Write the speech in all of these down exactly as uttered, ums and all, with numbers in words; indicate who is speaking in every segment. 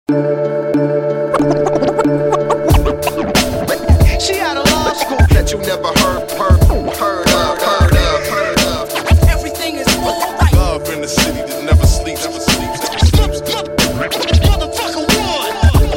Speaker 1: She out of law school that you never heard, heard, heard of, heard of, heard of. Everything is alright.
Speaker 2: Love in the city that never sleeps, never sleeps, never sleeps.
Speaker 1: Motherfucker one.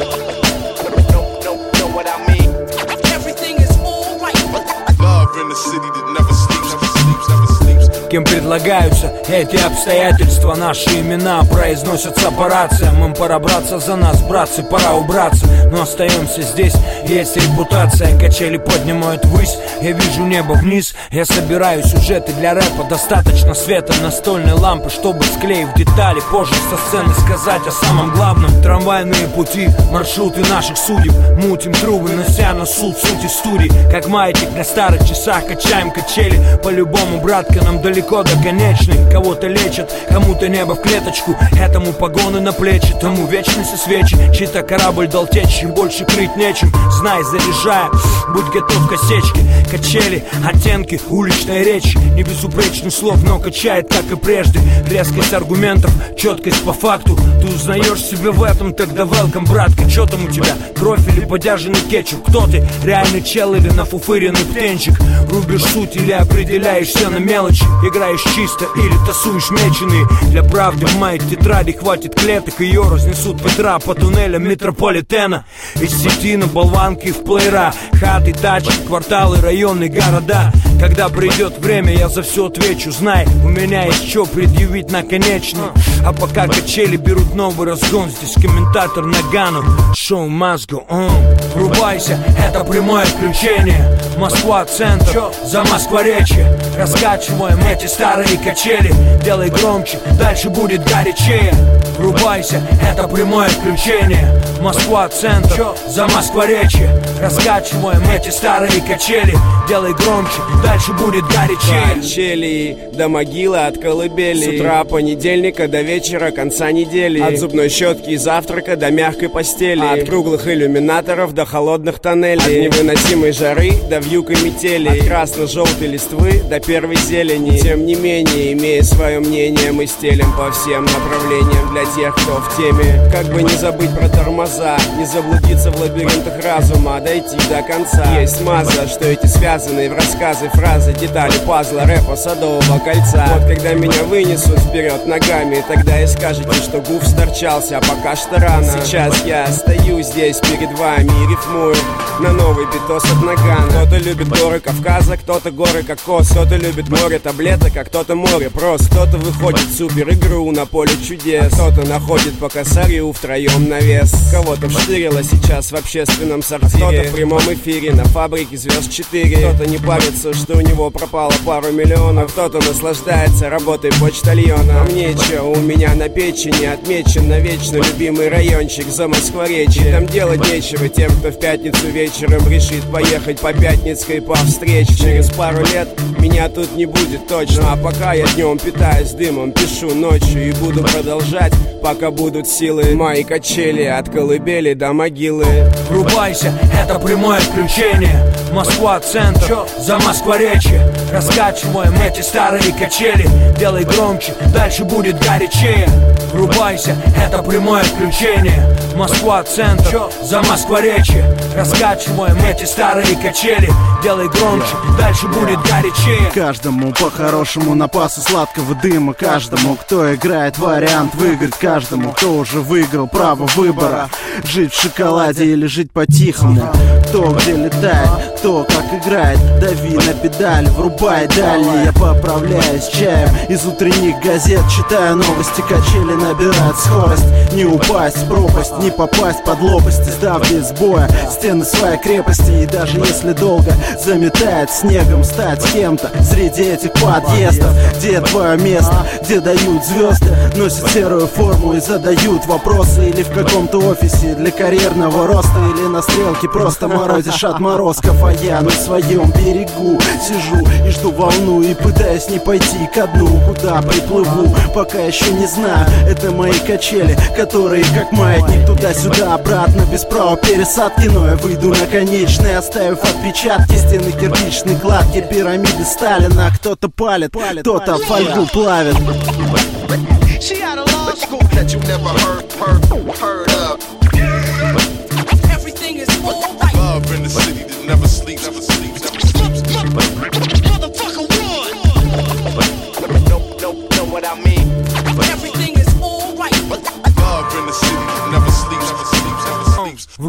Speaker 1: No, no, know what I mean? Everything is alright.
Speaker 2: Love in the city that never sleeps, never sleeps, never sleeps.
Speaker 3: Кем предлагаются эти обстоятельства? Наши имена произносятся по рациям. Им пора браться за нас, братцы, пора убраться. Но остаемся здесь, есть репутация. Качели поднимают ввысь, я вижу небо вниз. Я собираю сюжеты для рэпа. Достаточно света настольной лампы, чтобы, склеив детали, позже со сцены сказать о самом главном. Трамвайные пути, маршруты наших судеб. Мутим трубы, нося на суд суть истории. Как маятник на старых часах, качаем качели. По-любому, братка, нам далеко до конечной. Кого-то лечат, кому-то небо в клеточку. Этому погоны на плечи, тому вечности свечи. Чей-то корабль дал течь, им больше крыть нечем. Знай, заряжая, будь готов к осечке. Качели, оттенки уличной речи. Не безупречных слов, но качает, как и прежде. Резкость аргументов, четкость по факту. Ты узнаешь себя в этом, тогда welcome, братка. Чё там у тебя, кровь или подержанный кетчуп? Кто ты, реальный чел или нафуфыренный птенчик? Рубишь суть или определяешься на мелочи? Играешь чисто или тасуешь меченые? Для правды в моей тетради хватит клеток. Ее разнесут ветра по туннелям метрополитена. Из сети на болванки в плеера. Хаты, тачки, кварталы, районы, города. Когда придет время, я за все отвечу. Знай, у меня есть что предъявить наконечно. А пока качели берут новый разгон, здесь комментатор Нагану. Шоу must go on. Врубайся, это прямое включение. Москва, центр, за Москворечье. Раскачиваем эти старые качели. Делай громче, дальше будет горячее. Врубайся, это прямое включение. Москва, центр, за Москворечье. Раскачиваем эти старые качели. Делай громче, дальше будет горячее.
Speaker 4: Качели до могилы от колыбели. С утра понедельника до вечера конца недели. От зубной щетки и завтрака до мягкой постели. От круглых иллюминаторов до холодных тоннелей. От невыносимой жары до вьюг и метели. От красно-желтой листвы до первой зелени. Тем не менее, имея свое мнение, мы стелим по всем направлениям для тех, кто в теме. Как бы не забыть про тормоза, не заблудиться в лабиринтах разума, дойти до конца. Есть маза, что эти связанные в рассказы фразы, детали пазла рэпа Садового кольца. Вот когда меня вынесут вперед ногами, тогда и скажете, что гуф сторчался, а пока что рано. Сейчас я стою здесь перед вами и рифмую на новый битос от Нагана. Кто-то любит горы Кавказа, кто-то горы кокос, кто-то любит море таблеток, а кто-то море прост. Кто-то выходит в супер игру на поле чудес, кто-то находит по косарю втроем навес. Кого-то вштырило сейчас в общественном сортире, кто-то в прямом эфире на фабрике звезд четыре. Кто-то не парится, что у него пропало пару миллионов, кто-то наслаждается работой почтальона. А мне че, у меня на печени отмечен навечно любимый райончик за Москворечье. Там делать нечего тем, кто в пятницу вечером решит поехать по Пятницкой по встрече. Через пару лет меня тут не будет точно, а пока я днем питаюсь дымом, пишу ночью и буду продолжать, пока будут силы. Мои качели от колыбели до могилы.
Speaker 3: Врубайся, это прямое включение. Москва, центр, за Москворечье. Раскачиваем эти старые качели. Делай громче, дальше будет горячее. Врубайся, это прямое включение. Москва, центр, за Москворечье. Раскачиваем эти старые качели. Делай громче, дальше будет горячее.
Speaker 5: Каждому по-хорошему напасы сладкого дыма. Каждому, кто играет вариант выиграть. Каждому, кто уже выиграл право выбора. Жить в шоколаде или жить по-тихому. Кто где летает, кто как играет. Дави на педаль, врубай дальний. Я поправляюсь чаем из утренних газет. Читаю новости, качели набирают скорость. Не упасть в пропасть, не попасть под лопасти. Сдав без боя стены своей крепости. И даже если долго заметает снегом, стать кем-то среди этих подъездов. Где твое место, где дают звезды, носят серую форму и задают вопросы. Или в каком-то офисе для карьерного роста, или на стрелке просто морозишь отморозков. А я на своем берегу сижу и жду волну, и пытаюсь не пойти ко дну. Куда приплыву, пока еще не знаю. Это мои качели, которые как маятник туда-сюда, обратно, без права пересадки. Но я выйду на конечный, оставив отпечатки. Стены кирпичной кладки, пирамиды Сталина. Кто-то палит, кто-то фольгу плавит.
Speaker 1: She out of law school that you never heard, heard, heard of.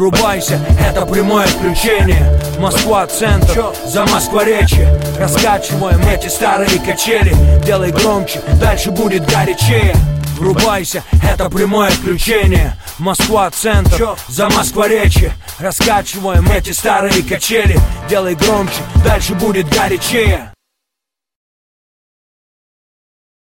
Speaker 3: Врубайся, это прямое включение. Москва, центр, за Москворечье. Раскачиваем эти старые качели. Делай громче, дальше будет горячее. Врубайся, это прямое включение. Москва, центр, за Москворечье. Раскачиваем эти старые качели. Делай громче, дальше будет горячее.